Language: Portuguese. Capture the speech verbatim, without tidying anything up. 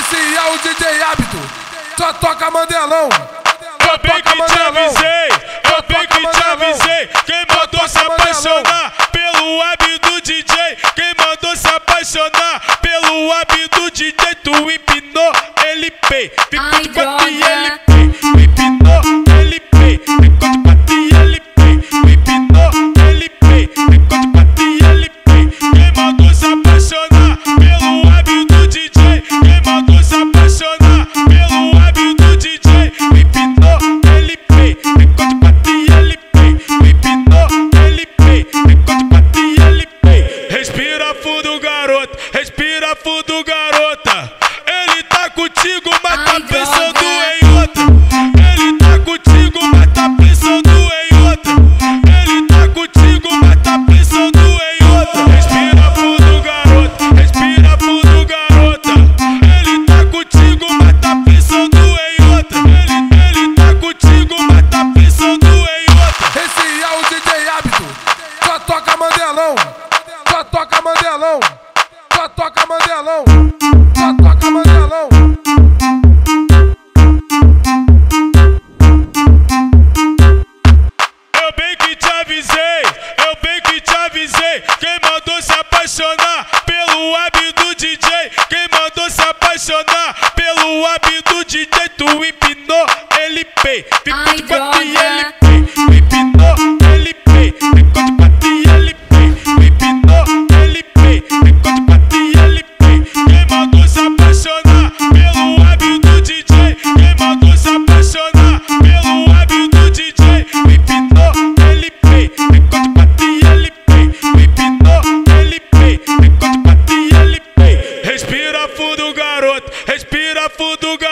Esse é o D J Hábito, só toca Mandelão. Eu bem que te avisei, eu bem que te avisei. Quem mandou se apaixonar pelo hábito do D J? Quem mandou se apaixonar pelo hábito do D J? Tu empinou, ele pei, ficou de quatro e ele pei. Empinou, ele pei, ficou de quatro e ele pei. Empinou, ele pei, ficou de quatro e ele pei. Quem mandou se apaixonar pelo hábito do D J? Quem mandou se apaixonar pelo hábito do D J? Empinou, ele pei, ficou de quatro e ele pei. Empinou, ele pei, ficou de quatro e ele pei. Respira fundo, garoto, respira fundo, garota. Ele tá contigo, mas tá pensando em outra. Ele tá contigo, mas tá pensando em outra. Ele tá contigo, mas tá pensando em outra. Respira fundo, garoto, respira fundo, garota. Ele tá contigo, mas tá pensando em outra. Ele, ele tá contigo, mas tá pensando em outra. Esse é o D J Hábito, só toca Mandelão. Só toca Mandelão. Só toca Mandelão. Só toca Mandelão. Eu bem que te avisei, eu bem que te avisei. Quem mandou se apaixonar pelo hábito do D J? Quem mandou se apaixonar pelo hábito do D J? Tu empinou, ele pei, ficou de quatro e ele pei. Empinou, ele pei, ficou de quatro e ele pei. Empinou, ele pei, ficou de quatro e ele pei. Quem mandou se apaixonar pelo hábito do D J? Quem mandou se apaixonar pelo hábito do D J? Empinou, ele pei, ficou de quatro e ele pei. Empinou, ele pei, ficou de quatro e ele pei. Respira fundo, garoto, respira fundo, garoto.